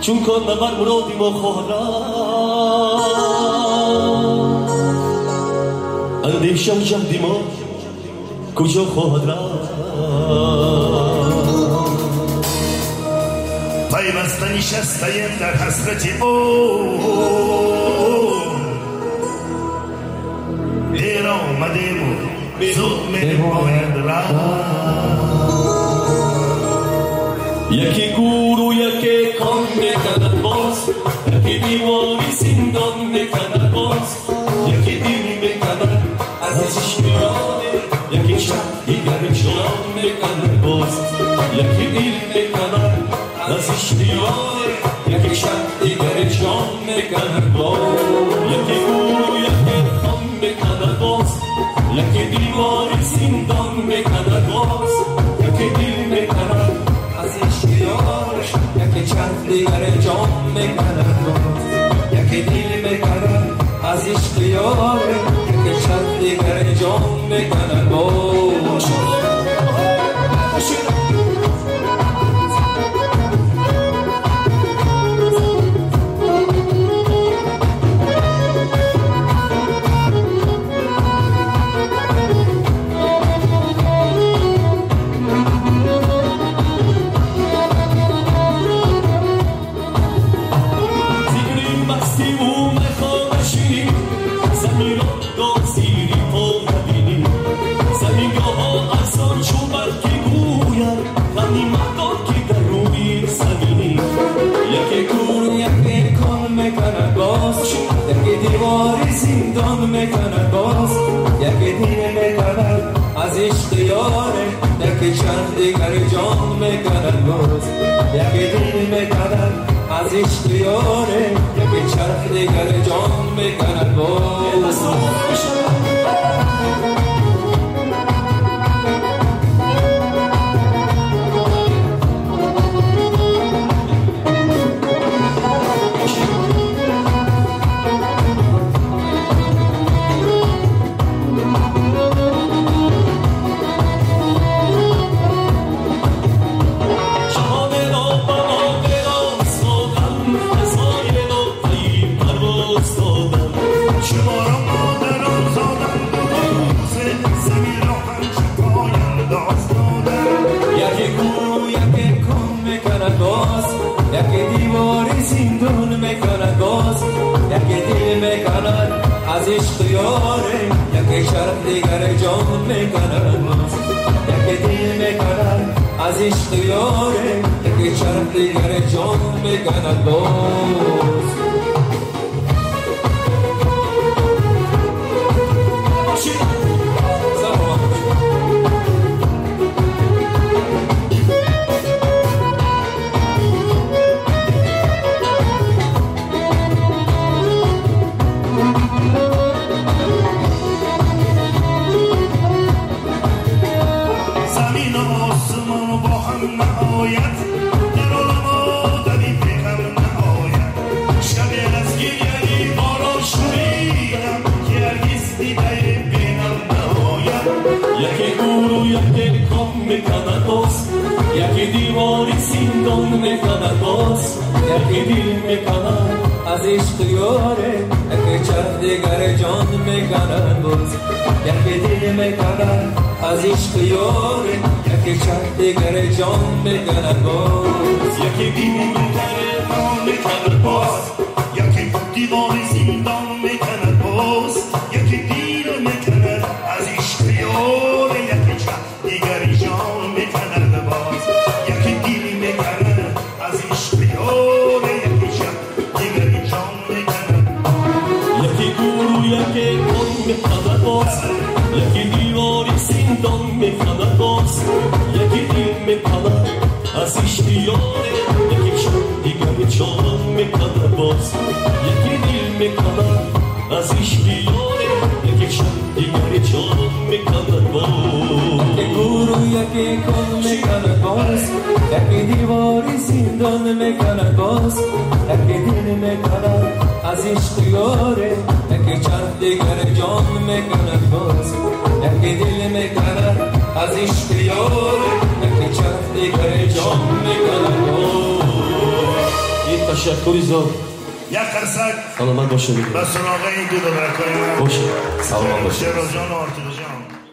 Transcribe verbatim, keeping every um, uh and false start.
چون کن بر مرادی ما خواهرم اندیشم جهدی ما کجا خواهد رفت پیوسته نشسته‌ایم در حسرت او دیر آمدیم و زود می‌باید رفت یکی گور و یکی کان میکند باز یکی دیواری زندان میکند باز یکی دل میکند از عشق یاره یکی شب دیگر جان میکند باز یکی دل میکند از عشق یاره یکی شب دیگر جان میکند باز یکی گور و یکی کان میکند باز یکی دیواری زندان میکند باز یکی دل میکند از عشق یارش یکی چند دیگر جان میکند باز یکی دل میکند از عشق یارش یکی چند دیگر جان میکند باز میکند باز یکی دل میکند از عشق یاره یکی چند دیگر جان میکند باز یکی دل میکند از عشق یاره یکی چند دیگر جان میکند باز یکی دیواری زندون میکند باز یکی دل میکند از عشق یاره یکی شرف دیگر جان میکند باز یکی دل میکند از عشق یاره یکی شرف دیگر جان میکند باز یکی گور و یکی کام میکند باز یکی دیواری زندان میکند باز یکی دل میکند از عشق یاره یکی چند دیگر جان میکند باز یکی دل میکند از عشق یاره یکی چند دیگر جان میکند باز یکی دیگر جان میکند باز یکی دیواری زندان میکند باز یکی دل میکند از عشق یاره یکی چند دیگر جان میکند باز یکی دل میکند از عشق یاره یکی چند دیگر جان میکند یکی گور و یکی کان میکند باز یکی دیواری زندان میکند باز یکی دل میکند از عشق یاره یکی چند دیگر جان میکند باز یکی دل میکند از عشق یاره یکی چند دیگر جان میکند باز یکی گور و یکی کان میکند باز یکی دیواری زندان میکند باز یکی دل میکند از عشق یاره یکی چند دیگر جان میکند باز یکی دل میکند از عشق یاره یکی چند دیگر جان میکند باز تشکری زاد یک قرصک سلامت باشه میگم به سراغ این دو دو برکای من باشه سلامت باشه شیراز جان و آرتیدا جان